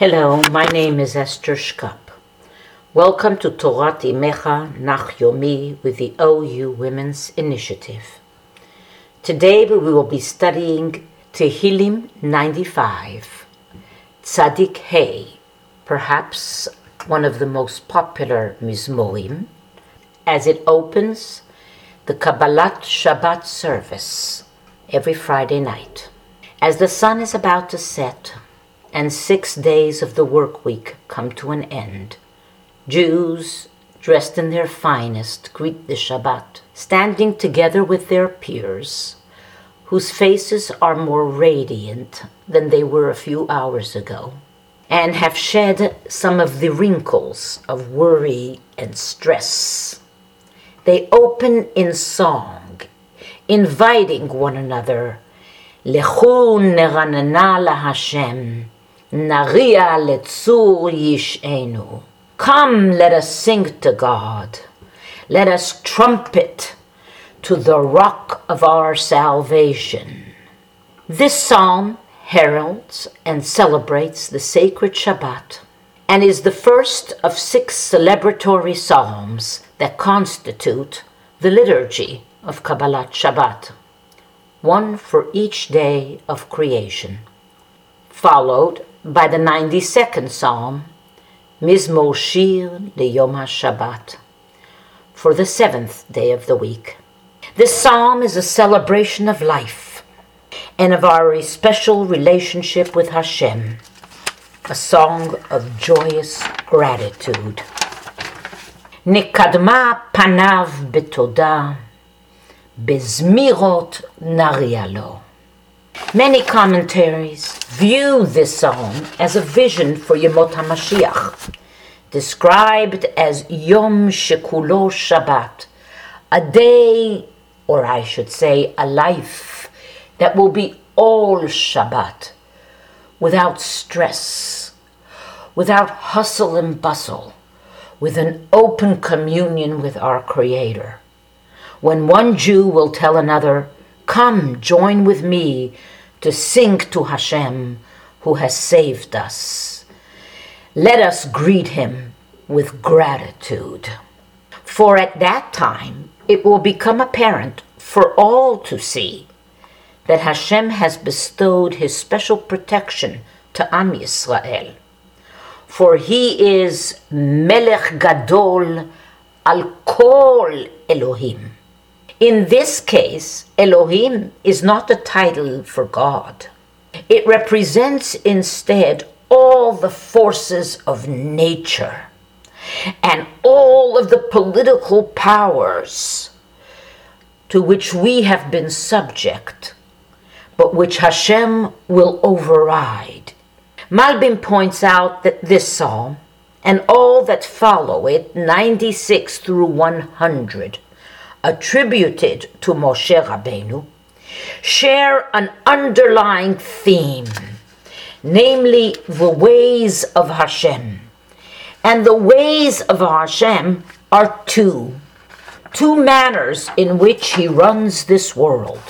Hello, my name is Esther Shkap. Welcome to Torat Imecha Nach Yomi with the OU Women's Initiative. Today we will be studying Tehillim 95, Tzadik Hey, perhaps one of the most popular Mizmorim, as it opens the Kabbalat Shabbat service every Friday night. As the sun is about to set, and 6 days of the work week come to an end, Jews, dressed in their finest, greet the Shabbat, standing together with their peers, whose faces are more radiant than they were a few hours ago, and have shed some of the wrinkles of worry and stress. They open in song, inviting one another, Lechu neranana laHashem, Naria letzur yish'enu. Come, let us sing to God. Let us trumpet to the rock of our salvation. This psalm heralds and celebrates the sacred Shabbat and is the first of 6 celebratory psalms that constitute the liturgy of Kabbalat Shabbat, one for each day of creation, followed by the 92nd Psalm, Mizmor Shir Leyom HaShabbat, for the 7th day of the week. This psalm is a celebration of life and of our special relationship with Hashem, a song of joyous gratitude. Nikadma panav betoda, bezmirot narialo. Many commentaries view this psalm as a vision for Yemot HaMashiach, described as Yom Shekulo Shabbat, a day, or I should say a life, that will be all Shabbat, without stress, without hustle and bustle, with an open communion with our Creator. When one Jew will tell another, "Come, join with me to sing to Hashem, who has saved us. Let us greet him with gratitude." For at that time, it will become apparent for all to see that Hashem has bestowed his special protection to Am Yisrael. For he is Melech Gadol al Kol Elohim. In this case, Elohim is not a title for God. It represents instead all the forces of nature and all of the political powers to which we have been subject, but which Hashem will override. Malbim points out that this psalm and all that follow it, 96 through 100, attributed to Moshe Rabbeinu, share an underlying theme, namely the ways of Hashem. And the ways of Hashem are two manners in which he runs this world.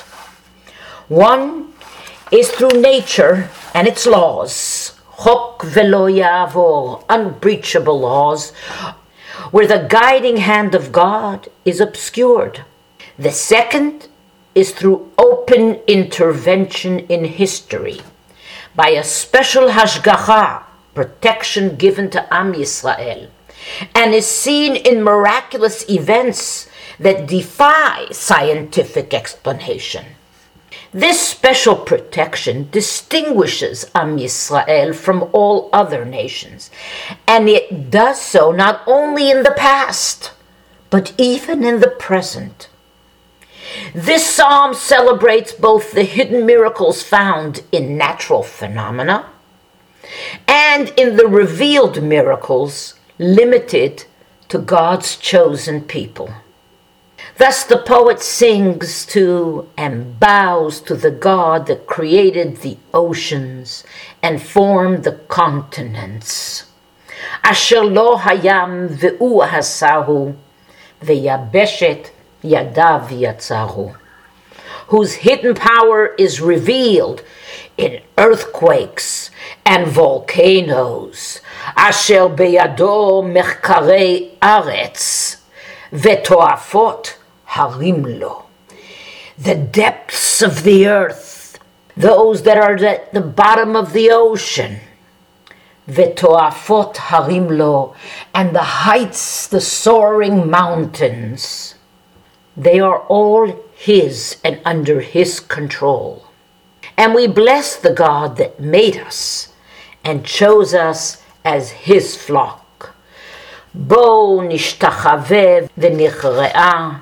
One is through nature and its laws, chok velo yavor, unbreachable laws, where the guiding hand of God is obscured. The second is through open intervention in history, by a special hashgacha, protection given to Am Yisrael, and is seen in miraculous events that defy scientific explanation. This special protection distinguishes Am Yisrael from all other nations, and it does so not only in the past, but even in the present. This psalm celebrates both the hidden miracles found in natural phenomena and in the revealed miracles limited to God's chosen people. Thus the poet sings to and bows to the God that created the oceans and formed the continents. Asher lo hayam ve'u hasahu ve'yabeshet yadav yatzahu. Whose hidden power is revealed in earthquakes and volcanoes, asher beyado mechkarei aretz, vetoafot harim lo. The depths of the earth, those that are at the bottom of the ocean, vetoafot harim lo, and the heights, the soaring mountains, they are all his and under his control. And we bless the God that made us and chose us as his flock. Bo nishtachave v'nichre'a,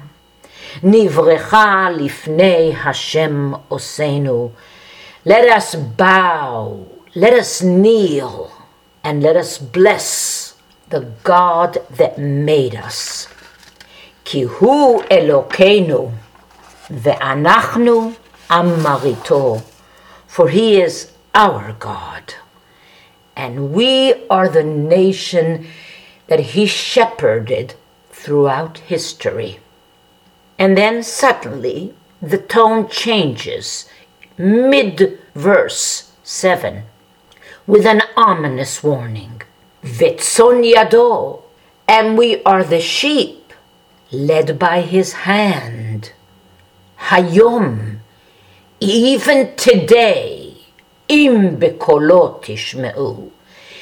nivrecha lifnei Hashem osenu. Let us bow, let us kneel, and let us bless the God that made us. Ki hu Elokeinu ve'anachnu am marito. For he is our God, and we are the nation that he shepherded throughout history. And then suddenly the tone changes mid-verse 7 with an ominous warning. Vetzon yado, and we are the sheep led by his hand. Hayom, even today, im bekolot tishme'u,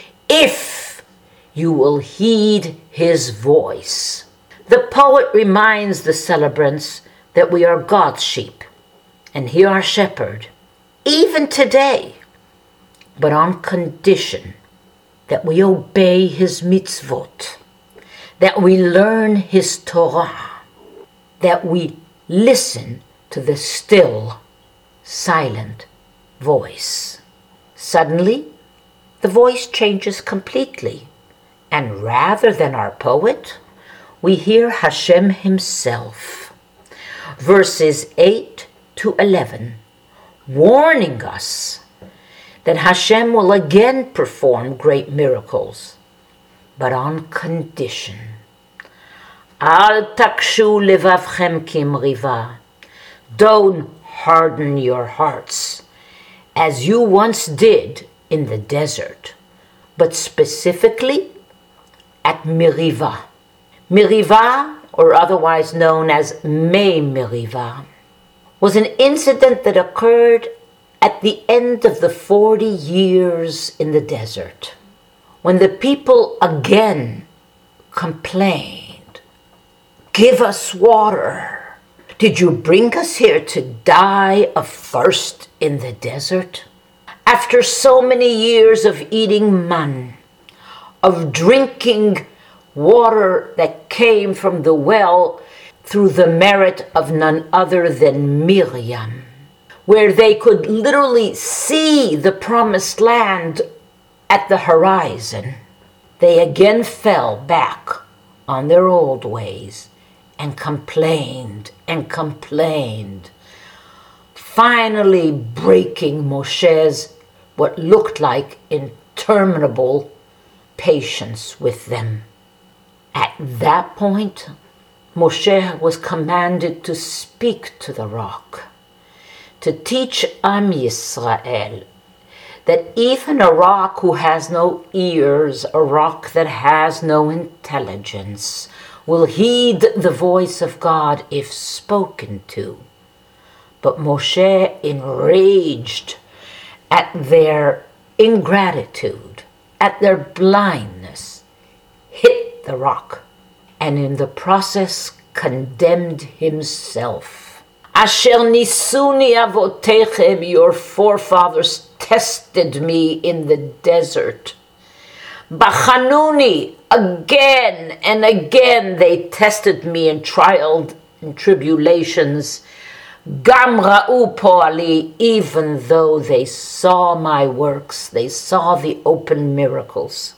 if you will heed his voice. The poet reminds the celebrants that we are God's sheep, and he our shepherd, even today, but on condition that we obey his mitzvot, that we learn his Torah, that we listen to the still, silent voice. Suddenly, the voice changes completely, and rather than our poet, we hear Hashem himself. Verses 8 to 11, warning us that Hashem will again perform great miracles, but on condition. Al takshu levavchem kimriva. Don't harden your hearts, as you once did in the desert, but specifically at Merivah. Merivah, or otherwise known as Mei Merivah, was an incident that occurred at the end of the 40 years in the desert, when the people again complained, "Give us water. Did you bring us here to die of thirst in the desert?" After so many years of eating man, of drinking water that came from the well through the merit of none other than Miriam, where they could literally see the promised land at the horizon, they again fell back on their old ways and complained and complained, finally breaking Moshe's what looked like interminable patience with them. At that point, Moshe was commanded to speak to the rock, to teach Am Yisrael that even a rock who has no ears, a rock that has no intelligence, will heed the voice of God if spoken to. But Moshe, enraged at their ingratitude, at their blindness, hit the rock, and in the process condemned himself. Asher nisuni avotechem, your forefathers tested me in the desert. Bachanuni, again and again they tested me in trials and tribulations. Gam ra'u po'ali, even though they saw my works, they saw the open miracles.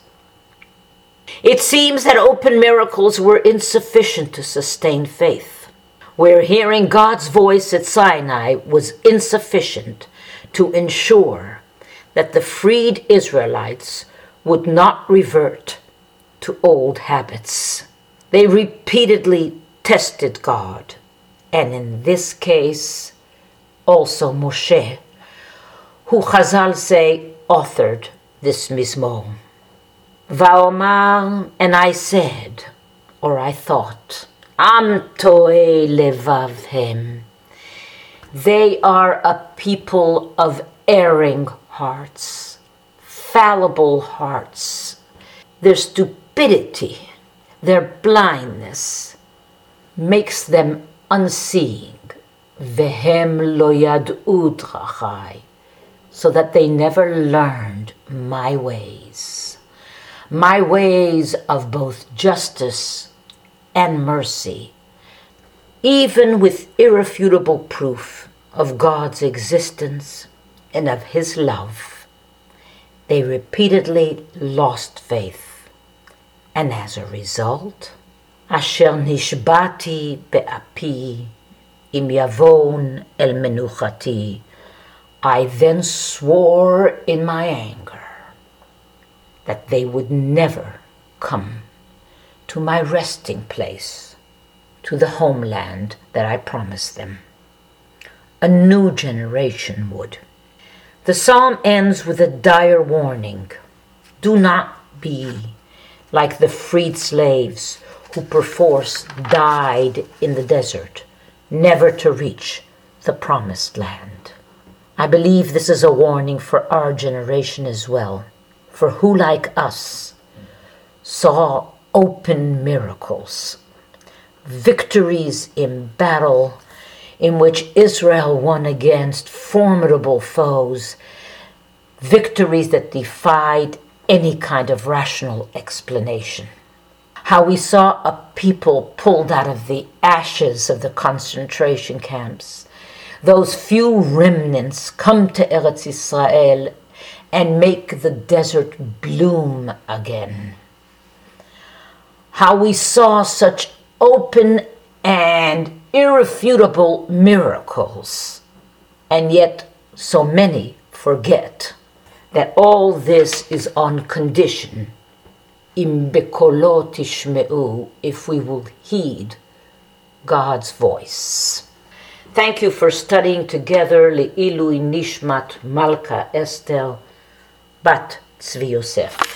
It seems that open miracles were insufficient to sustain faith, where hearing God's voice at Sinai was insufficient to ensure that the freed Israelites would not revert to old habits. They repeatedly tested God, and in this case, also Moshe, who Chazal say authored this Mizmor. Va'omar, and I said, or I thought, Am to'e levavhem. They are a people of erring hearts, fallible hearts. Their stupidity, their blindness makes them unseeing. Vehem lo yad'u drachai, so that they never learned my ways of both justice and mercy. Even with irrefutable proof of God's existence and of His love, they repeatedly lost faith. And as a result, Asher nishbati be'api im yavon el menuchati, I then swore in my anger that they would never come to my resting place, to the homeland that I promised them. A new generation would. The psalm ends with a dire warning. Do not be like the freed slaves who perforce died in the desert, never to reach the promised land. I believe this is a warning for our generation as well. For who like us saw open miracles, victories in battle in which Israel won against formidable foes, victories that defied any kind of rational explanation. How we saw a people pulled out of the ashes of the concentration camps, those few remnants come to Eretz Israel and make the desert bloom again. How we saw such open and irrefutable miracles, and yet so many forget that all this is on condition, im bekolo tishmeu, if we will heed God's voice. Thank you for studying together Le'ilui Nishmat Malka Esther Bat Tzvi Yosef.